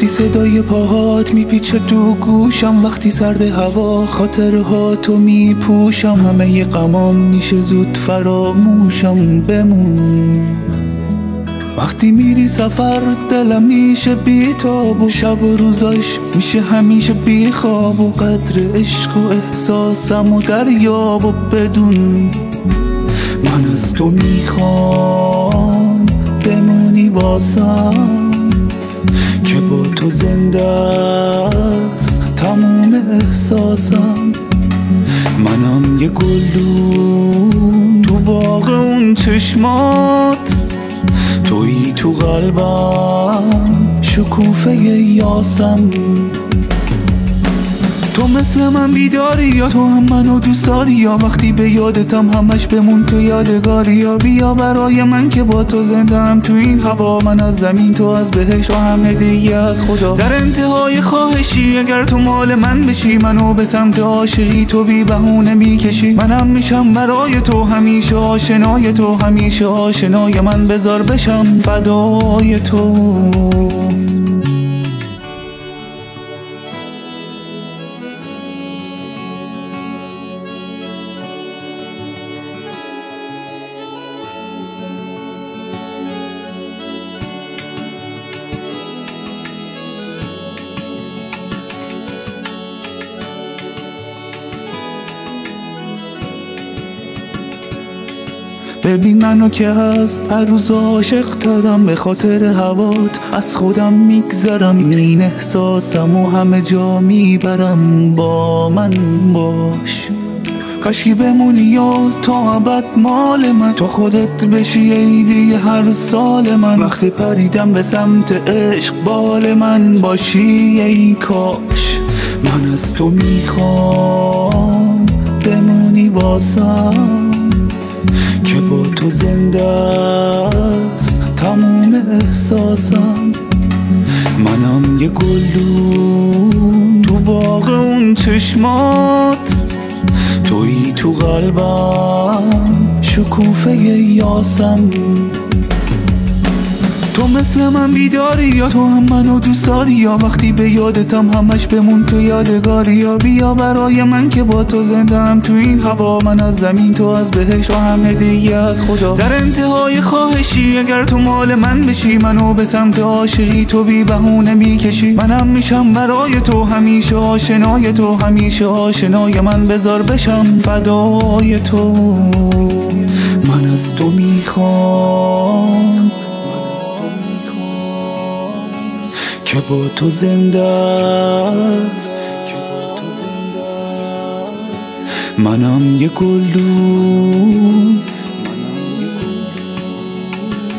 وقتی صدای پاهات میپیچه تو گوشم، وقتی سرد هوا خاطرهاتو میپوشم، همه غمام میشه زود فراموشم. بمون وقتی میری سفر دلم میشه بیتاب و شب و روزاش میشه همیشه بیخواب و قدر عشق و احساسم و دریاب و بدون من از تو میخوام بمونی واسم که با تو زنده است تموم احساسم. منم یه گلدون تو باغ اون چشمات، تویی تو قلبم شکوفه یاسم. تو مثل من بیداری یا تو هم منو دوست داری، یا وقتی به یادتم همش بمون تو یادگاری، یا بیا برای من که با تو زندم تو این هوا، من از زمین تو از بهشت و هم هدیه از خدا. در انتهای خواهشی اگر تو مال من بشی، منو به سمت عاشقی تو بی بهونه میکشی، منم میشم برای تو همیشه آشنای تو، همیشه آشنای من، بذار بشم فدای تو. ببین منو که هست هر روز عاشق ترم، به خاطر هوات از خودم میگذرم، این احساسم و همه جا میبرم. با من باش کاشکی بمونی یا تا ابد مال من، تو خودت بشی عیدی هر سال من، وقتی پریدم به سمت عشق بال من باشی ای کاش. من از تو میخوام بمونی واسم که با تو زنده است تموم احساسم. منم یه گلدون تو باغ اون چشمات، تویی تو قلبم شکوفه یاسم. تو مثل من بیداری یا تو هم منو دوست داری، یا وقتی به یادتم همش بمون تو یادگاری، یا بیا برای من که با تو زندم تو این هوا، من از زمین تو از بهشت و هم هدیه از خدا. در انتهای خواهشی اگر تو مال من بشی، منو به سمت عاشقی تو بی بهونه میکشی، منم میشم برای تو همیشه آشنای تو، همیشه آشنای من، بذار بشم فدای تو. من از تو میخوام که با تو زنده است، منم یه گلدون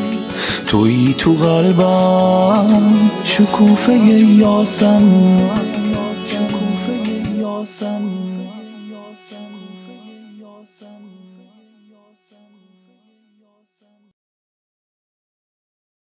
تویی تو قلبم شکوفه یاسم.